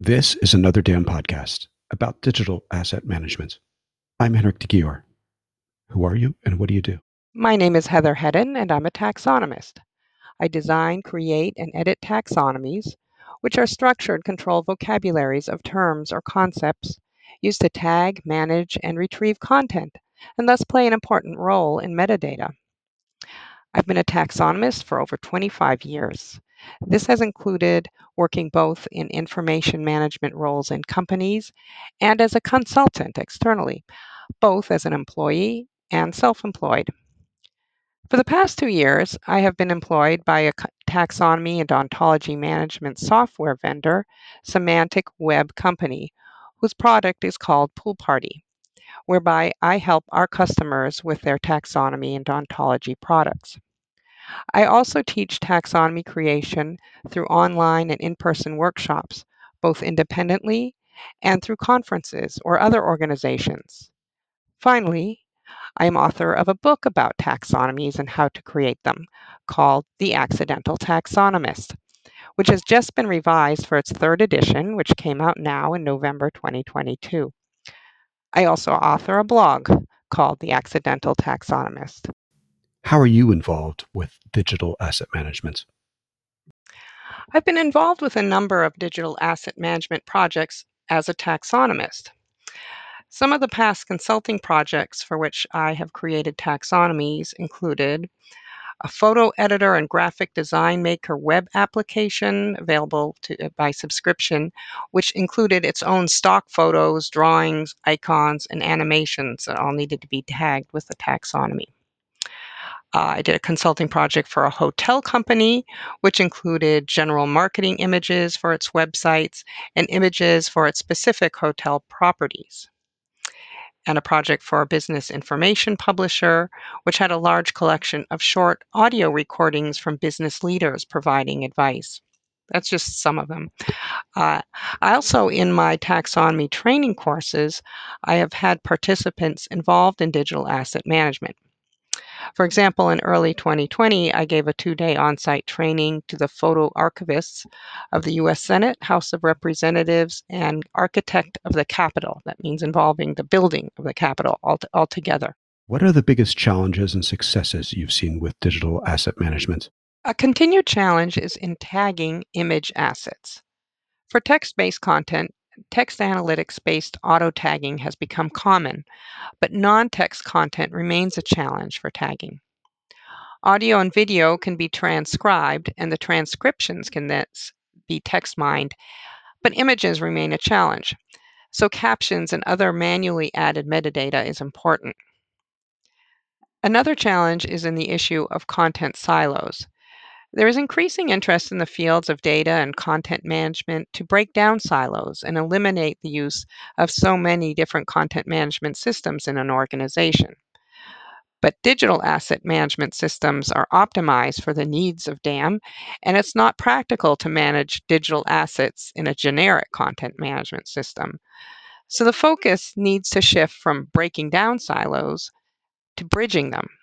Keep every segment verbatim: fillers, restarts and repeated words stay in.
This is another Dan podcast about digital asset management. I'm Henrik de Gior. Who are you and what do you do? My name is Heather Hedden, and I'm a taxonomist. I design, create, and edit taxonomies, which are structured control vocabularies of terms or concepts used to tag, manage, and retrieve content, and thus play an important role in metadata. I've been a taxonomist for over twenty-five years. This has included working both in information management roles in companies and as a consultant externally, both as an employee and self-employed. For the past two years, I have been employed by a taxonomy and ontology management software vendor, Semantic Web Company, whose product is called Poolparty, whereby I help our customers with their taxonomy and ontology products. I also teach taxonomy creation through online and in-person workshops, both independently and through conferences or other organizations. Finally, I am author of a book about taxonomies and how to create them, called The Accidental Taxonomist, which has just been revised for its third edition, which came out now in November twenty twenty-two. I also author a blog called The Accidental Taxonomist. How are you involved with digital asset management? I've been involved with a number of digital asset management projects as a taxonomist. Some of the past consulting projects for which I have created taxonomies included a photo editor and graphic design maker web application available to, by subscription, which included its own stock photos, drawings, icons, and animations that all needed to be tagged with the taxonomy. Uh, I did a consulting project for a hotel company, which included general marketing images for its websites and images for its specific hotel properties, and a project for a business information publisher, which had a large collection of short audio recordings from business leaders providing advice. That's just some of them. Uh, I also, in my taxonomy training courses, I have had participants involved in digital asset management. For example, in early twenty twenty, I gave a two-day on-site training to the photo archivists of the U S Senate, House of Representatives, and architect of the Capitol. That means involving the building of the Capitol altogether. What are the biggest challenges and successes you've seen with digital asset management? A continued challenge is in tagging image assets. For text-based content, text analytics-based auto-tagging has become common, but non-text content remains a challenge for tagging. Audio and video can be transcribed, and the transcriptions can then be text mined, but images remain a challenge. So captions and other manually added metadata is important. Another challenge is in the issue of content silos. There is increasing interest in the fields of data and content management to break down silos and eliminate the use of so many different content management systems in an organization. But digital asset management systems are optimized for the needs of D A M, and it's not practical to manage digital assets in a generic content management system. So the focus needs to shift from breaking down silos to bridging them.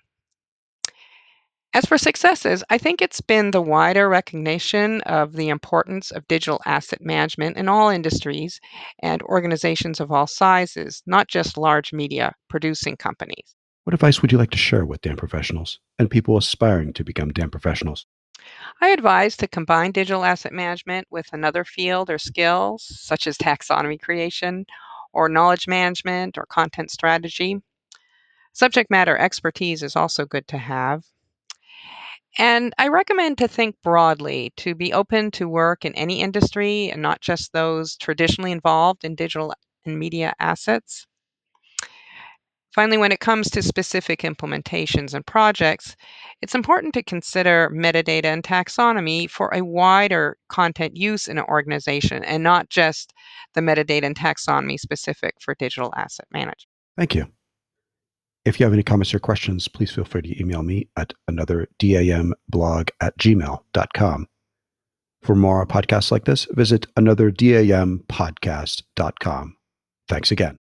As for successes, I think it's been the wider recognition of the importance of digital asset management in all industries and organizations of all sizes, not just large media producing companies. What advice would you like to share with D A M professionals and people aspiring to become D A M professionals? I advise to combine digital asset management with another field or skills, such as taxonomy creation or knowledge management or content strategy. Subject matter expertise is also good to have. And I recommend to think broadly, to be open to work in any industry and not just those traditionally involved in digital and media assets. Finally, when it comes to specific implementations and projects, it's important to consider metadata and taxonomy for a wider content use in an organization and not just the metadata and taxonomy specific for digital asset management. Thank you. If you have any comments or questions, please feel free to email me at another-damblog at gmail dot com. For more podcasts like this, visit another dam podcast dot com. Thanks again.